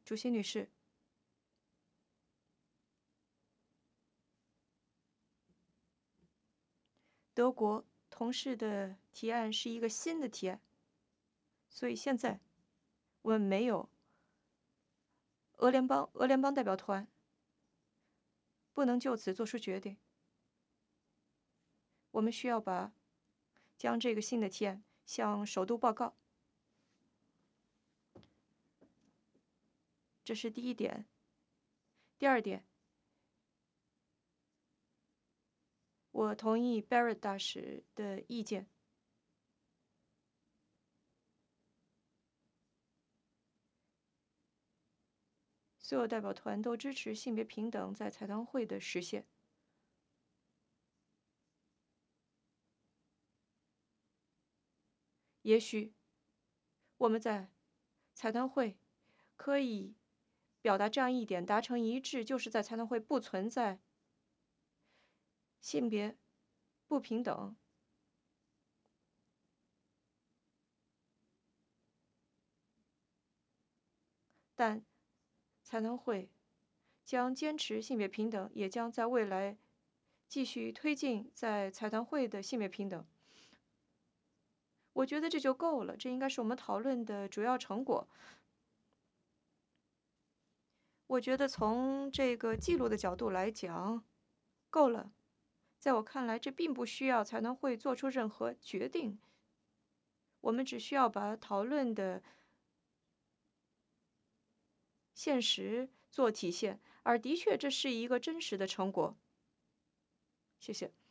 主席女士，德国同事的提案是一个新的提案，所以现在我们没有俄联邦代表团，不能就此做出决定。我们需要将这个新的提案向首都报告。这是第一点。第二点，我同意 Barrett 大使的意见。所有代表团都支持性别平等在财团会的实现。也许我们在财团会可以表达这样一点，达成一致，就是在财团会不存在性别不平等。但财团会将坚持性别平等，也将在未来继续推进在财团会的性别平等。我觉得这就够了，这应该是我们讨论的主要成果。我觉得从这个记录的角度来讲，够了。在我看来，这并不需要财团会做出任何决定，我们只需要把讨论的现实做体现，而的确这是一个真实的成果。谢谢。